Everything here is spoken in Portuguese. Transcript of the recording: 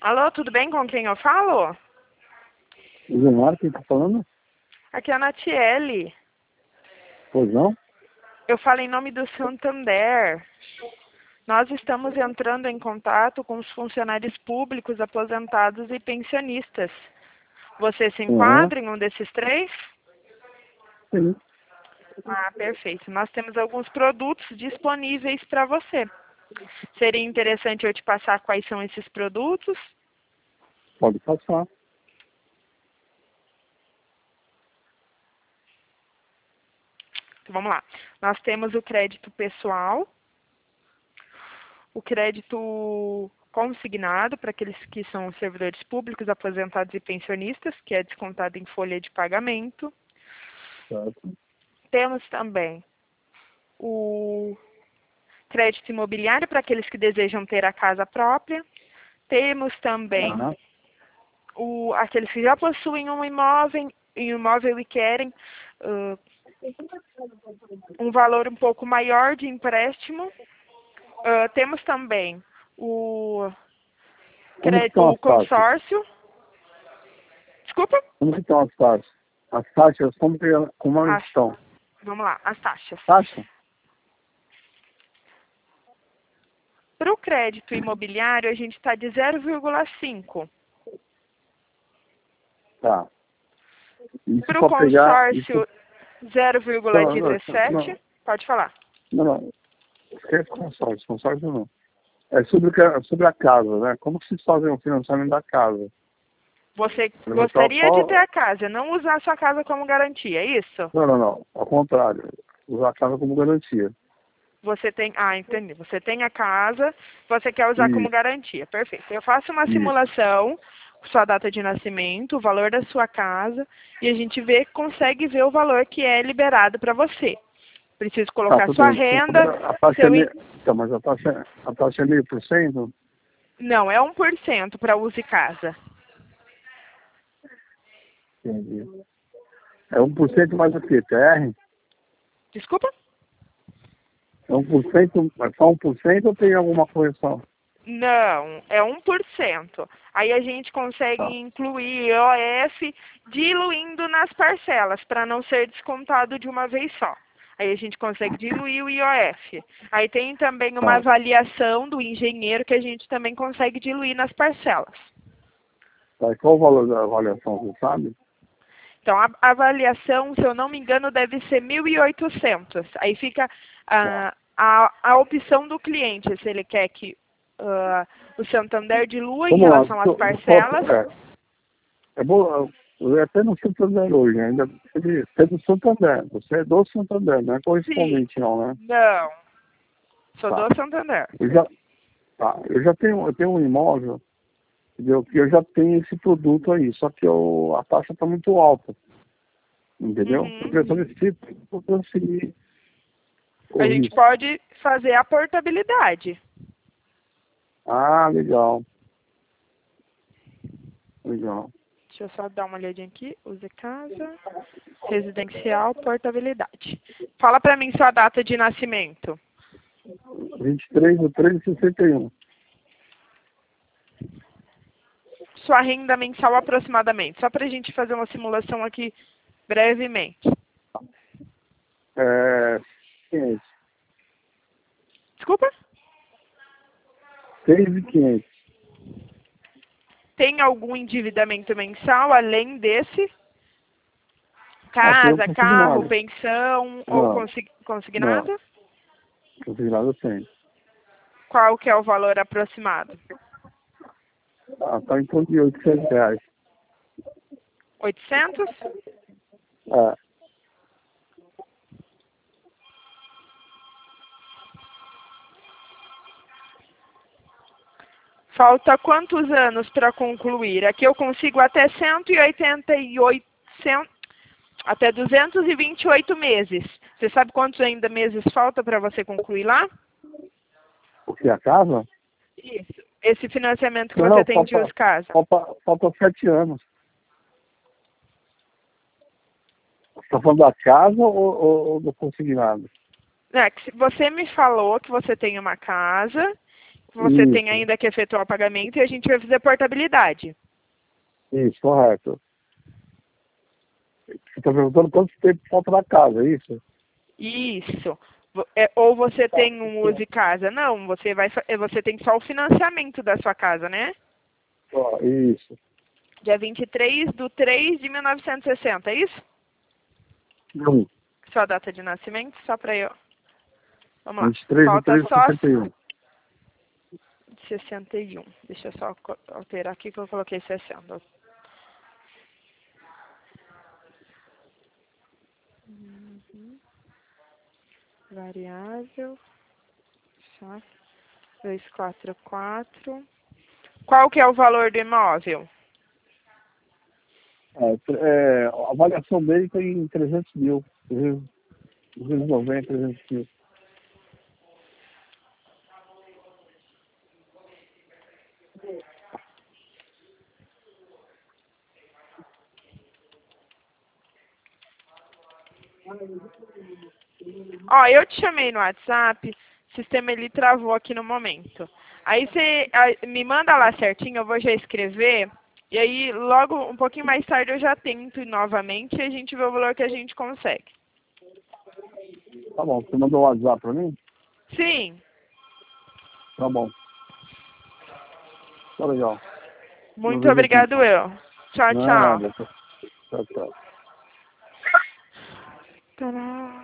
Alô, tudo bem? Com quem eu falo? Zumar, quem tá falando? Aqui é a Natiele. Pois não? Eu falo em nome do Santander. Nós estamos entrando em contato com os funcionários públicos, aposentados e pensionistas. Você se Uhum. enquadra em um desses três? Sim. Ah, perfeito. Nós temos alguns produtos disponíveis para você. Seria interessante eu te passar quais são esses produtos? Pode passar. Então, vamos lá. Nós temos o crédito pessoal, o crédito consignado para aqueles que são servidores públicos, aposentados e pensionistas, que é descontado em folha de pagamento. Certo. Temos também o crédito imobiliário para aqueles que desejam ter a casa própria. Temos também Aham. aqueles que já possuem um imóvel e querem um valor um pouco maior de empréstimo. Temos também o Como que estão o as taxas? consórcio. Desculpa? Como que estão as taxas? As taxas, como elas As, estão? vamos lá, as taxas. Taxa? Para o crédito imobiliário, a gente está de 0,5. Tá. Isso Para o para pegar. Isso. consórcio, Não, não, 0,17. não, Pode falar. não, não. Esquece consórcio. Consórcio não. É sobre, sobre a casa, né? Como que vocês fazem o financiamento da casa? Você Você botar gostaria de ter só. a casa, não usar a sua casa como garantia, é isso? Não, não, não. Ao contrário. Usar a casa como garantia. Você tem, entendi. Você tem a casa, você quer usar como Isso, garantia. Perfeito. Eu faço uma isso. simulação, sua data de nascimento, o valor da sua casa, e a gente consegue ver o valor que é liberado para você. Preciso Tá, colocar tudo sua bem. renda, A taxa é seu... meio. Então, mas a taxa é 0,5%? Não, é 1% para uso e casa. Entendi. É 1% mais o quê? TR? Desculpa? É 1%, é só 1% ou tem alguma correção? Não, é 1%. Aí a gente consegue Tá, incluir IOF diluindo nas parcelas, para não ser descontado de uma vez só. Aí a gente consegue diluir o IOF. Aí tem também uma tá. avaliação do engenheiro que a gente também consegue diluir nas parcelas. Tá. E qual o valor da avaliação, você sabe? Então, a avaliação, se eu não me engano, deve ser 1.800. Aí fica Tá. a opção do cliente, se ele quer que o Santander dilua em Vamos lá. relação às Posso, parcelas. é bom, eu ia até no Santander hoje, ainda. Você é do Santander. Você é do Santander, não é Sim. correspondente não, né? Não. Sou Tá. do Santander. Eu já, tá. Eu tenho um imóvel, entendeu? Que eu já tenho esse produto aí, só que a taxa está muito alta. Entendeu? Eu Uhum. queria saber se eu conseguir A o gente risco. pode fazer a portabilidade. Ah, legal. Legal. Deixa eu só dar uma olhadinha aqui. Use casa, residencial, portabilidade. Fala pra mim sua data de nascimento. 23/3/61. Sua renda mensal aproximadamente. Só pra gente fazer uma simulação aqui brevemente. É, 500. Desculpa? 6.500. Tem algum endividamento mensal além desse? Ah, tem um Casa, carro, consignado. pensão ou Não, não. consignado? Consignado tem. Qual que é o valor aproximado? Ah, tá em torno de R$ 800. 800? É, Falta quantos anos para concluir? Aqui eu consigo até 188, até 228 meses. Você sabe quantos ainda meses falta para você concluir lá? porque a casa? Isso. Esse financiamento que Não, você não, tem de casa. falta 7 anos. Você está falando da casa ou do consignado? É, que você me falou que você tem uma casa, você Isso. tem ainda que efetuar o pagamento e a gente vai fazer a portabilidade. Isso, correto. Você está perguntando quanto tempo falta na casa, é isso? Isso. Ou você tem um use casa. Não, você tem só o financiamento da sua casa, né? Ó, isso. Dia 23/3/1960, é isso? Não. Sua data de nascimento, só para eu... Vamos lá. 23 de Falta 3 de só 61. 61. Deixa eu só alterar aqui que eu coloquei 60. Variável. Tá. 244. Qual que é o valor do imóvel? A avaliação dele tem 300 mil. 290, 300 mil. Ó, eu te chamei no WhatsApp, o sistema ele travou aqui no momento. Aí você me manda lá certinho, eu vou já escrever, e aí logo um pouquinho mais tarde eu já tento novamente e a gente vê o valor que a gente consegue. Tá bom, você mandou o WhatsApp pra mim? Sim. Tá bom. Tá legal. Muito obrigado, eu. Tchau, tchau. Nada. Tchau, tchau. Tcharam.